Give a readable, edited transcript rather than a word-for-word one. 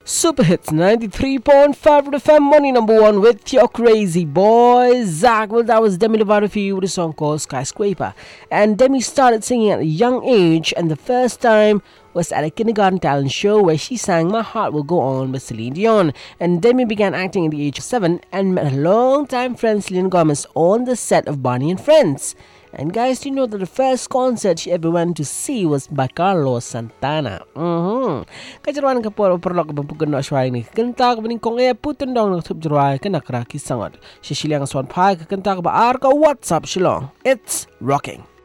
Super Hits 93.5 FM, money number one with your crazy boy Zach. Well, that was Demi Lovato for you with a song called Skyscraper. And Demi started singing at a young age, and the first time was at a kindergarten talent show where she sang My Heart Will Go On with Celine Dion. And Demi began acting at the age of 7 and met her longtime friend Selena Gomez on the set of Barney and Friends. And guys, do you know that the first concert she ever went to see was by Carlos Santana? Kajaruan ka po perlok bang pugno shwai ni. Kanta ka baning kong e putin dong ng tup jaruai ka nakraki sangat. Sisilyang swan pai ka kanta ka ba arka WhatsApp shilong. It's rocking.